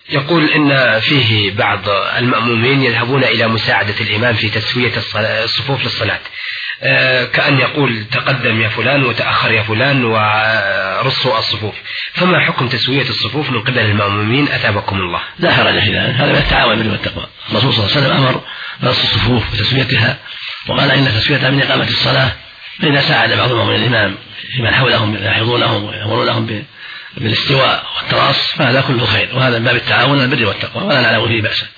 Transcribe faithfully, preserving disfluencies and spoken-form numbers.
يقول إن فيه بعض المأمومين يذهبون إلى مساعدة الإمام في تسوية الصفوف للصلاة، كأن يقول تقدم يا فلان وتأخر يا فلان ورصوا الصفوف، فما حكم تسوية الصفوف من قبل المأمومين أثابكم الله؟ لا حرج في ذلك، هذا من التعاون بالبر والتقوى. الرسول صلى الله عليه وسلم أمر برص الصفوف وتسويتها، وقال إن تسويتها من إقامة الصلاة، فإذا ساعد بعضهم من الإمام فيمن حولهم يلاحظونهم ويأمرونهم بالاستواء والتراص فهذا كله خير، وهذا من باب التعاون البر والتقوى ولا نعلم فيه بأسا.